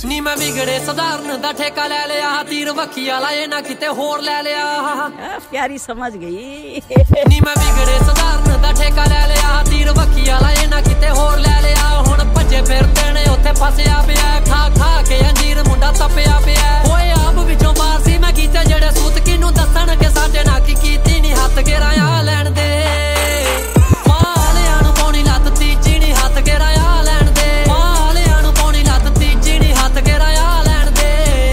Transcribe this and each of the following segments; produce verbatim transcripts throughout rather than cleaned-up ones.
ਨੀ ਮੈਂ ਵਿਗੜੇ ਸਧਾਰਨ ਦਾ ਠੇਕਾ ਲੈ ਲਿਆ तीर वखी वाला ये ना किते होर ले लिया प्यारी समझ गई नी मैं विगड़े सधारण दा ठेका ले लिया तीर वखी वाला ये ना किते होर ले लिया हुण भजे फिरदे ने उत्थे फसिया पिया खा खा के अंजीर मुंडा तपिया पिया ओए आप विचों बाहर सी मैं कीते जेड़े सूत किनू दस्सण के साडे ना की कीती नी हत्थ गिराया लैण दे मालियां नू पौनी लत्त तीजी नी हत्थ गिराया लैण दे मालियां नू पौनी लत्त तीजी नी हत्थ गिराया लैण दे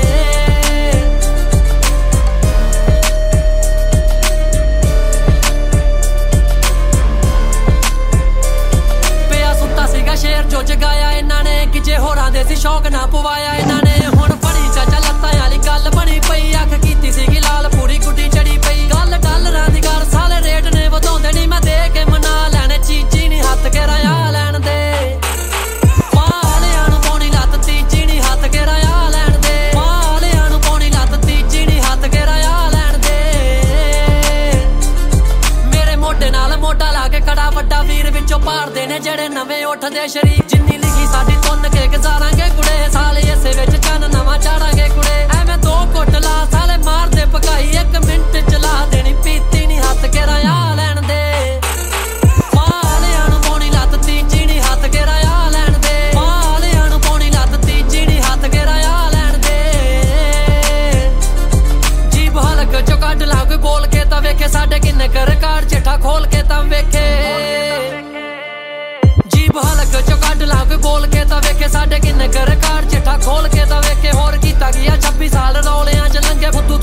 शेर जो जगाया इन्होंने कि जे होरां दे सी शौक ना पवाया इन्होंने हुण बड़ी चाचा लत्तां वाली गल बनी पई अख कीती सीगी लाल पूरी गुड्डी चढ़ी पई गल डॉलरां दी गल साले रेट ने वधाउंदे नी मैं दे के मना लैणे चीजी नी हत्थ गिराया लैण दे मालियां नू पौनी लत्त तीजी नी हत्थ गिराया लैण दे मालियां नू पौनी लत्त तीजी नी हत्थ गिराया लैण दे मेरे मोढे नाल मोढा ला के कड़ा वड्डा वीर विचों पाड़दे ने जेड़े नवें उठदे शरीर जिन्नी लिखी साडी तुन के गुजारांगे कुड़े साले इसे विच चन नवां चाड़ांगे कुड़े एवें दो घुट ला साले मार दे पकाई एक मिंट चला देनी पीती नी हत्थ गिराया लैण दे मालियां नू पौनी लत्त तीजी नी हत्थ गिराया लैण दे मालियां नू पौनी लत्त तीजी नी हत्थ गिराया लैण दे जीभ हलक चो कढ ला कोई बोल के तां वेखे साडे किन्ने कर रिकार्ड चिट्ठा खोल के तां वेखे हलक चो कढ ला कोई बोल के तां वेखे साडे किन्ने कर रिकार्ड चिट्ठा खोल के तां वेखे होर कीता गया छब्बी साल रौलियां च लंघे फुद्दू